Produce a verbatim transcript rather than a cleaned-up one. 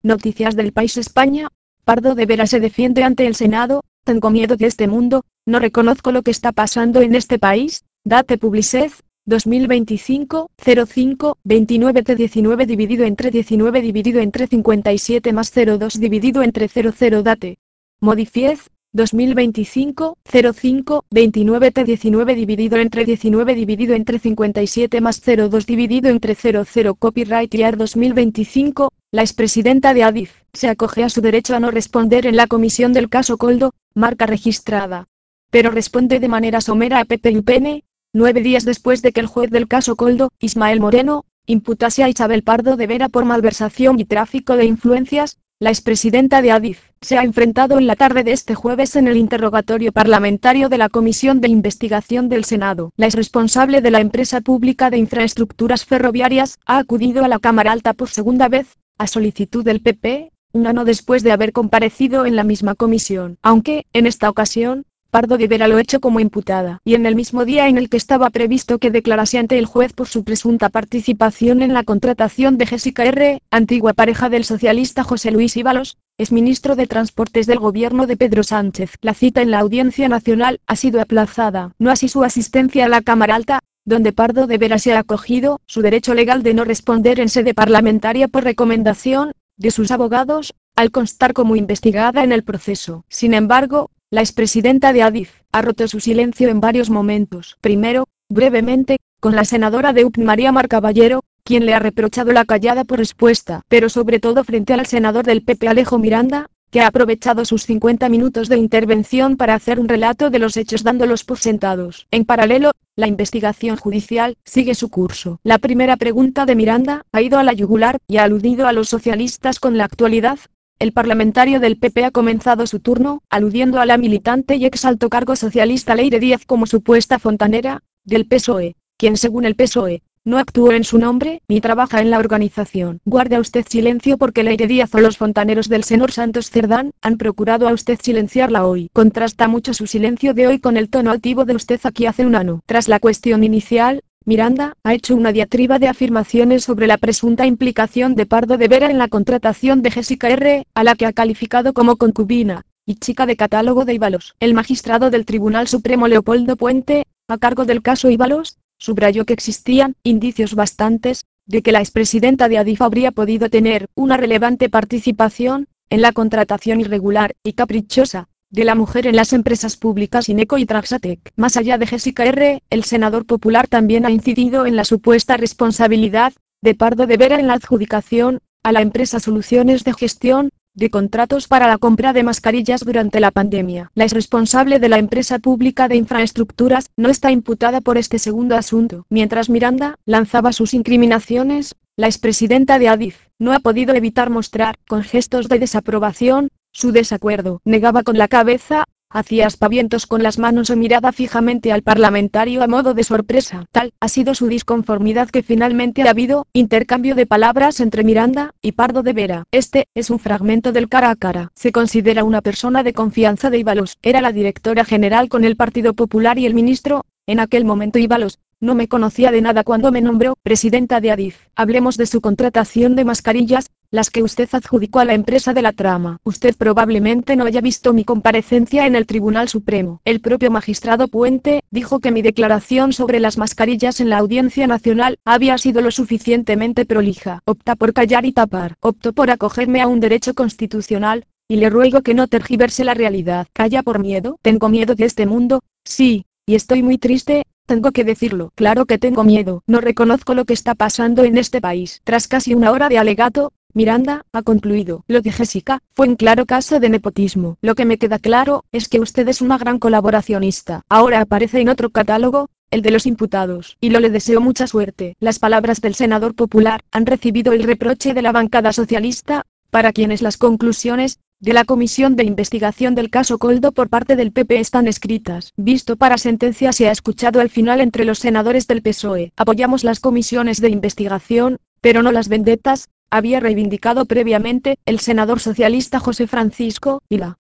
Noticias del País España. Pardo de Vera se defiende ante el Senado. Tengo miedo de este mundo, no reconozco lo que está pasando en este país. Date Publicez, dos mil veinticinco, cero cinco, veintinueve T diecinueve dividido entre diecinueve dividido entre cincuenta y siete más cero dos dividido entre cero cero Date. Modifiez, dos mil veinticinco, cero cinco, veintinueve T diecinueve dividido entre diecinueve dividido entre cincuenta y siete más cero dos dividido entre cero cero Copyright Year dos mil veinticinco, la expresidenta de Adif, se acoge a su derecho a no responder en la comisión del caso Coldo, marca registrada. Pero responde de manera somera a Pepe Upene, nueve días después de que el juez del caso Coldo, Ismael Moreno, imputase a Isabel Pardo de Vera por malversación y tráfico de influencias. La expresidenta de Adif se ha enfrentado en la tarde de este jueves en el interrogatorio parlamentario de la Comisión de Investigación del Senado. La exresponsable de la empresa pública de infraestructuras ferroviarias ha acudido a la Cámara Alta por segunda vez, a solicitud del P P, un año después de haber comparecido en la misma comisión, aunque, en esta ocasión, Pardo de Vera lo hecho como imputada, y en el mismo día en el que estaba previsto que declarase ante el juez por su presunta participación en la contratación de Jessica R., antigua pareja del socialista José Luis Íbalos, exministro de Transportes del gobierno de Pedro Sánchez. La cita en la Audiencia Nacional ha sido aplazada, no así su asistencia a la Cámara Alta, donde Pardo de Vera se ha acogido su derecho legal de no responder en sede parlamentaria por recomendación de sus abogados, al constar como investigada en el proceso. Sin embargo, la expresidenta de Adif ha roto su silencio en varios momentos. Primero, brevemente, con la senadora de U P N María Mar Caballero, quien le ha reprochado la callada por respuesta, pero sobre todo frente al senador del P P Alejo Miranda, que ha aprovechado sus cincuenta minutos de intervención para hacer un relato de los hechos dándolos por sentados. En paralelo, la investigación judicial sigue su curso. La primera pregunta de Miranda ha ido a la yugular y ha aludido a los socialistas con la actualidad. El parlamentario del P P ha comenzado su turno, aludiendo a la militante y ex alto cargo socialista Leire Díaz como supuesta fontanera del P S O E, quien según el P S O E, no actuó en su nombre, ni trabaja en la organización. Guarda usted silencio porque Leire Díaz o los fontaneros del señor Santos Cerdán han procurado a usted silenciarla hoy. Contrasta mucho su silencio de hoy con el tono altivo de usted aquí hace un año. Tras la cuestión inicial, Miranda ha hecho una diatriba de afirmaciones sobre la presunta implicación de Pardo de Vera en la contratación de Jessica R., a la que ha calificado como concubina y chica de catálogo de Íbalos. El magistrado del Tribunal Supremo Leopoldo Puente, a cargo del caso Íbalos, subrayó que existían indicios bastantes de que la expresidenta de Adif habría podido tener una relevante participación en la contratación irregular y caprichosa de la mujer en las empresas públicas Ineco y Traxatec. Más allá de Jessica R., el senador popular también ha incidido en la supuesta responsabilidad de Pardo de Vera en la adjudicación a la empresa Soluciones de Gestión de contratos para la compra de mascarillas durante la pandemia. La exresponsable de la empresa pública de infraestructuras no está imputada por este segundo asunto. Mientras Miranda lanzaba sus incriminaciones, la expresidenta de Adif no ha podido evitar mostrar, con gestos de desaprobación, su desacuerdo. Negaba con la cabeza, hacía aspavientos con las manos o miraba fijamente al parlamentario a modo de sorpresa. Tal ha sido su disconformidad que finalmente ha habido intercambio de palabras entre Miranda y Pardo de Vera. Este es un fragmento del cara a cara. Se considera una persona de confianza de Íbalos. Era la directora general con el Partido Popular y el ministro, en aquel momento Íbalos, no me conocía de nada cuando me nombró presidenta de Adif. Hablemos de su contratación de mascarillas, las que usted adjudicó a la empresa de la trama. Usted probablemente no haya visto mi comparecencia en el Tribunal Supremo. El propio magistrado Puente dijo que mi declaración sobre las mascarillas en la Audiencia Nacional había sido lo suficientemente prolija. Opta por callar y tapar. Opto por acogerme a un derecho constitucional, y le ruego que no tergiverse la realidad. ¿Calla por miedo? Tengo miedo de este mundo, sí, y estoy muy triste. Tengo que decirlo. Claro que tengo miedo. No reconozco lo que está pasando en este país. Tras casi una hora de alegato, Miranda ha concluido. Lo de Jessica fue un claro caso de nepotismo. Lo que me queda claro es que usted es una gran colaboracionista. Ahora aparece en otro catálogo, el de los imputados. Y lo le deseo mucha suerte. Las palabras del senador popular han recibido el reproche de la bancada socialista, para quienes las conclusiones de la Comisión de Investigación del caso Coldo por parte del P P están escritas. Visto para sentencia se ha escuchado al final entre los senadores del P S O E. Apoyamos las comisiones de investigación, pero no las vendetas, había reivindicado previamente el senador socialista José Francisco Vila.